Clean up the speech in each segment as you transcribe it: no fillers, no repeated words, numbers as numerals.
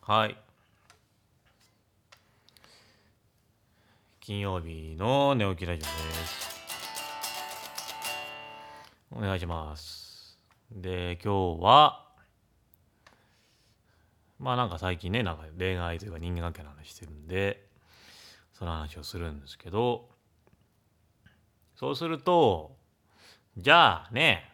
はい。金曜日の寝起きラジオです。お願いします。で、今日は、なんか最近ね、なんか恋愛というか人間関係の話してるんで、その話をするんですけど、そうすると、じゃあね、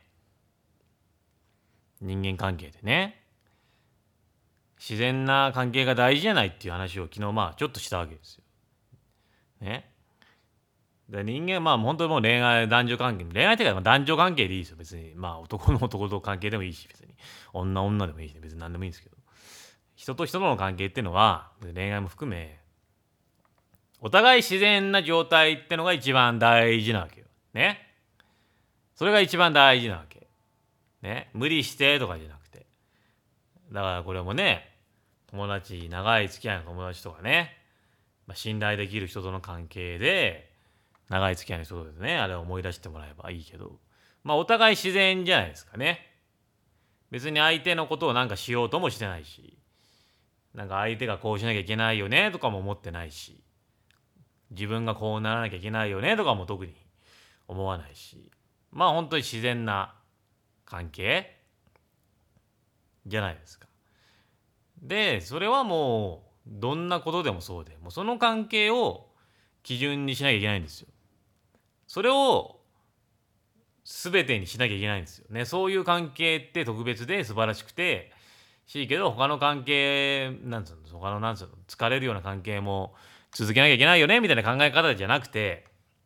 人間関係でね、自然な関係が大事じゃないっていう話を昨日ちょっとしたわけですよ。ね。で人間本当にもう男女関係っていうか男女関係でいいですよ別に。男の男と関係でもいいし、別に女でもいいし、別に何でもいいんですけど、人と人との関係っていうのは恋愛も含めお互い自然な状態ってのが一番大事なわけよね。それが一番大事なわけね。無理してとかじゃなくて、だからこれもね、長い付き合いの友達とかね、信頼できる人との関係で長い付き合いの人ですね、あれを思い出してもらえばいいけど、お互い自然じゃないですかね。別に相手のことをなんかしようともしてないし、なんか相手がこうしなきゃいけないよねとかも思ってないし、自分がこうならなきゃいけないよねとかも特に思わないし、本当に自然な関係じゃないですか。で、それはもうどんなことでもそうで、もうその関係を基準にしなきゃいけないんですよ。それを全てにしなきゃいけないんですよね。そういう関係って特別で素晴らしくてしいけど、他の関係疲れるような関係も続けなきゃいけないよねみたいな考え方じゃなくて、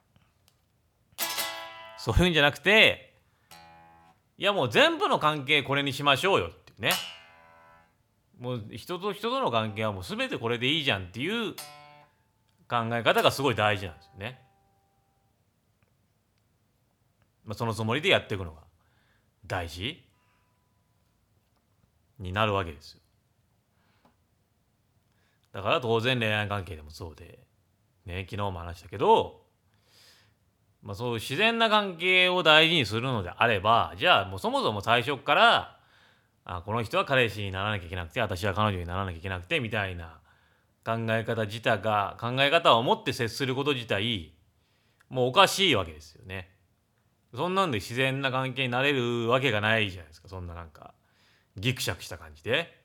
そういうんじゃなくて、いやもう全部の関係これにしましょうよっていうね。もう人と人との関係はもう全てこれでいいじゃんっていう考え方がすごい大事なんですよね。そのつもりでやっていくのが大事になるわけですよ。だから当然恋愛関係でもそうで、ね、昨日も話したけど、そういう自然な関係を大事にするのであれば、じゃあもうそもそも最初からこの人は彼氏にならなきゃいけなくて、私は彼女にならなきゃいけなくてみたいな考え方を持って接すること自体もうおかしいわけですよね。そんなんで自然な関係になれるわけがないじゃないですか。そんななんかギクシャクした感じで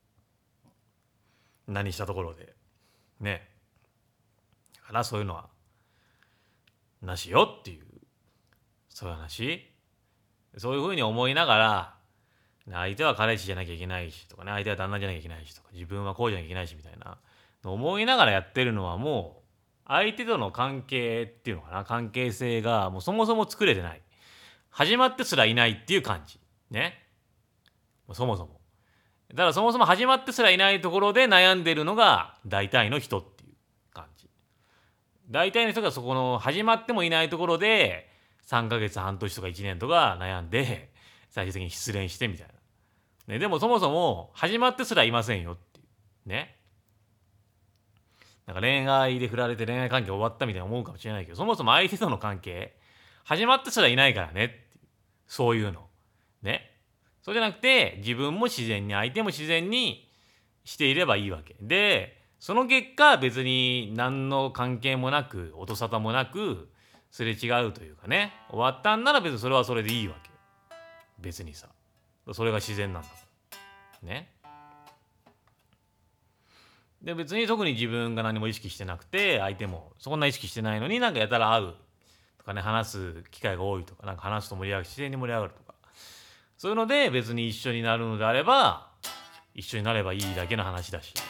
何したところでね。だからそういうのはなしよっていう、そういう話。そういうふうに思いながら、相手は彼氏じゃなきゃいけないしとかね、相手は旦那じゃなきゃいけないしとか、自分はこうじゃなきゃいけないしみたいな思いながらやってるのは、もう相手との関係っていうのかな、関係性がもうそもそも作れてない、始まってすらいないっていう感じね。そもそもだから、そもそも始まってすらいないところで悩んでるのが大体の人っていう感じ。大体の人がそこの始まってもいないところで3ヶ月半年とか1年とか悩んで、最終的に失恋してみたいな、ね、でもそもそも始まってすらいませんよっていうね。なんか恋愛で振られて恋愛関係終わったみたいに思うかもしれないけど、そもそも相手との関係始まってすらいないからねっていう、そういうのね。そうじゃなくて、自分も自然に相手も自然にしていればいいわけで、その結果別に何の関係もなく音沙汰もなくすれ違うというかね、終わったんなら別にそれはそれでいいわけ。別にさ、それが自然なんだからね。で別に特に自分が何も意識してなくて、相手もそんな意識してないのになんかやたら会うとかね、話す機会が多いとか、なんか話すと盛り上がる、自然に盛り上がるとか、そういうので別に一緒になるのであれば一緒になればいいだけの話だし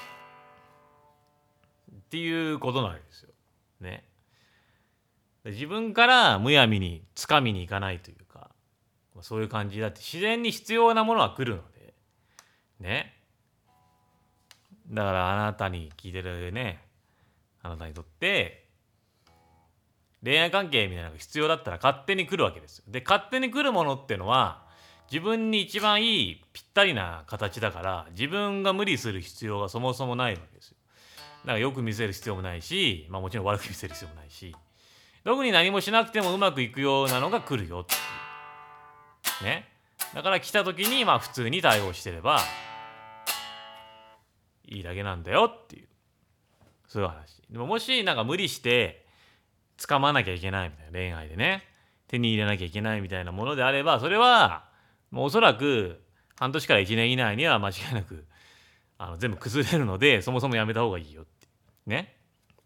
っていうことなんですよね。自分からむやみに掴みに行かないというか、そういう感じだって、自然に必要なものは来るのでね。だからあなたに聞いてるね、あなたにとって恋愛関係みたいなのが必要だったら勝手に来るわけですよ。で勝手に来るものってのは自分に一番いいぴったりな形だから、自分が無理する必要がそもそもないわけですよ。だからよく見せる必要もないし、もちろん悪く見せる必要もないし、特に何もしなくてもうまくいくようなのが来るよっていうね。だから来た時に普通に対応してればいいだけなんだよっていう、そういう話。でももしなんか無理して掴まなきゃいけないみたいな、恋愛でね手に入れなきゃいけないみたいなものであれば、それはもうおそらく半年から1年以内には間違いなく全部崩れるので、そもそもやめた方がいいよってね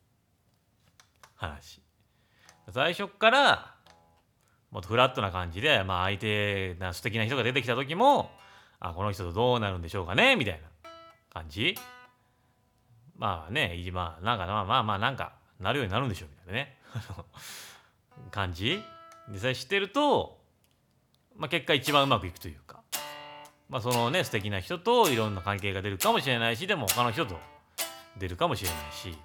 話。最初からもっとフラットな感じで、相手な素敵な人が出てきた時も、この人とどうなるんでしょうかねみたいな感じ。なんかなるようになるんでしょうみたいなね感じでさえしてると、結果一番うまくいくというか、そのね素敵な人といろんな関係が出るかもしれないし、でも他の人と出るかもしれないし、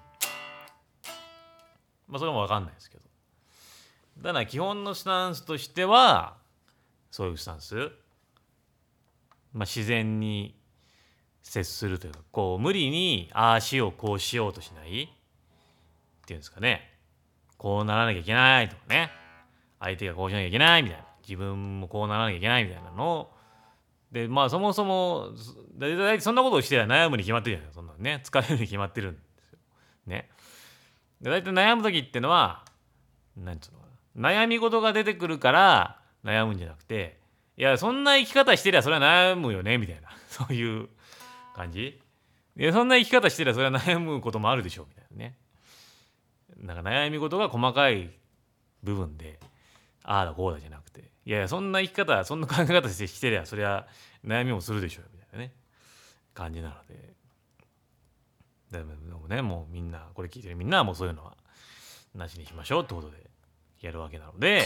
それも分かんないですけど、だから基本のスタンスとしてはそういうスタンス、自然に接するというか、こう無理にああしようこうしようとしないっていうんですかね。こうならなきゃいけないとかね、相手がこうしなきゃいけないみたいな、自分もこうならなきゃいけないみたいなので、そもそもだいたいそんなことをしては悩むに決まってるじゃないですか。そんなのね疲れるに決まってるんですよね。でだいたい悩む時ってのはなんつうのかな、悩み事が出てくるから悩むんじゃなくて、いやそんな生き方してりゃそれは悩むよねみたいなそういう感じ。いやそんな生き方してりゃそれは悩むこともあるでしょうみたいなね。なんか悩み事が細かい部分でああだこうだじゃなくて、いやそんな生き方そんな考え方してりゃそりゃ悩みもするでしょうみたいなね感じなので、でもね、もうみんなこれ聞いてるみんなはもうそういうのはなしにしましょうってことでやるわけなので、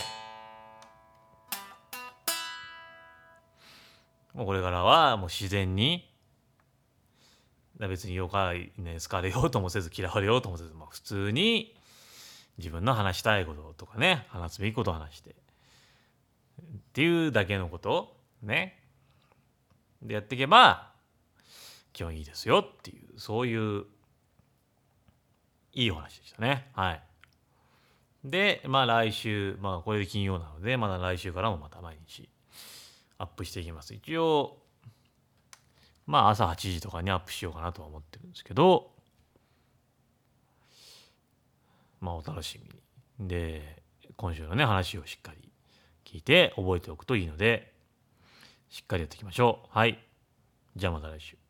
もうこれからはもう自然に、別によかいね好かれようともせず嫌われようともせず、普通に自分の話したいこととかね、話すべきことを話してっていうだけのことねでやっていけば基本いいですよっていう、そういういいお話でしたね。はい。で来週、これで金曜なのでまだ来週からもまた毎日アップしていきます。一応朝8時とかにアップしようかなとは思ってるんですけど、お楽しみに。で今週のね話をしっかり聞いて覚えておくといいので、しっかりやっていきましょう。はい。じゃあまた来週。